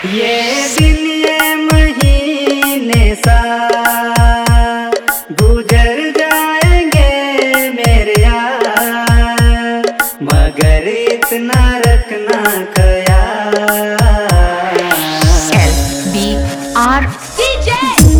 ये दिन ये महीने साल गुजर जाएंगे मेरे यार, मगर इतना रखना ख्याल। LBR DJ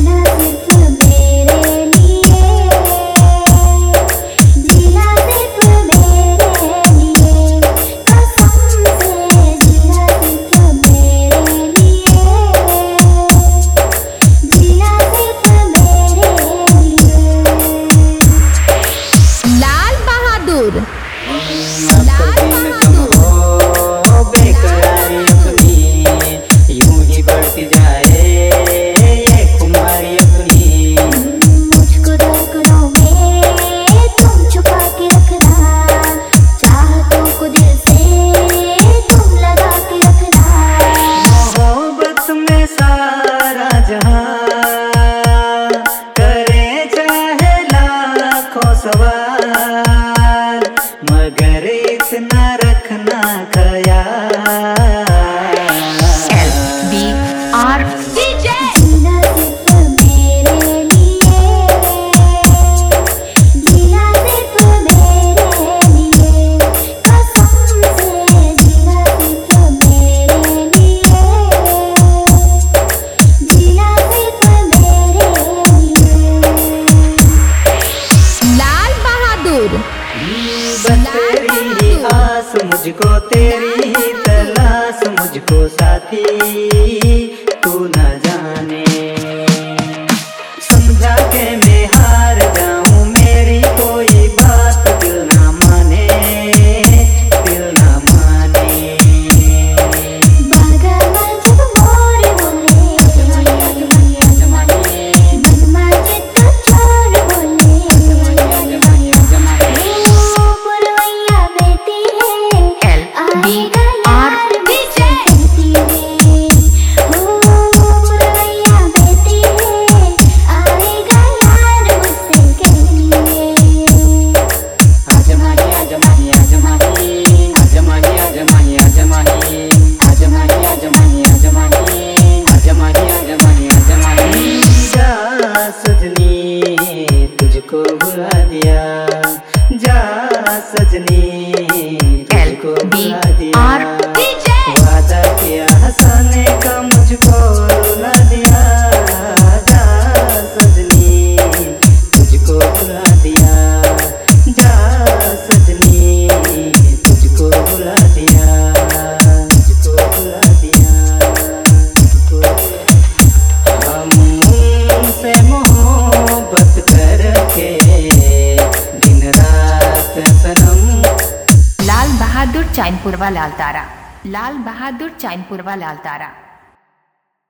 सवाल, मगर इतना रखना ख्याल। LBR DJ तेरी आस मुझको, तेरी तलाश मुझको साथी, तू न जाने समझा के मैं हार जाऊं, मेरी कोई बात दिल ना माने, दिल ना माने। सजनी तुझको बुला दिया, जा सजनी तुझको बुला दिया, वादा किया हंसाने का मुझको रुला दिया, जा सजनी तुझको बुला दिया, जा सजनी तुझको बुला दिया, तुझको बुला दिया, तुझको हम उनसे मोहब्बत करके दिन रात सनम। लाल बहादुर चैनपुरवा लाल तारा, लाल बहादुर चैनपुरवा लाल तारा।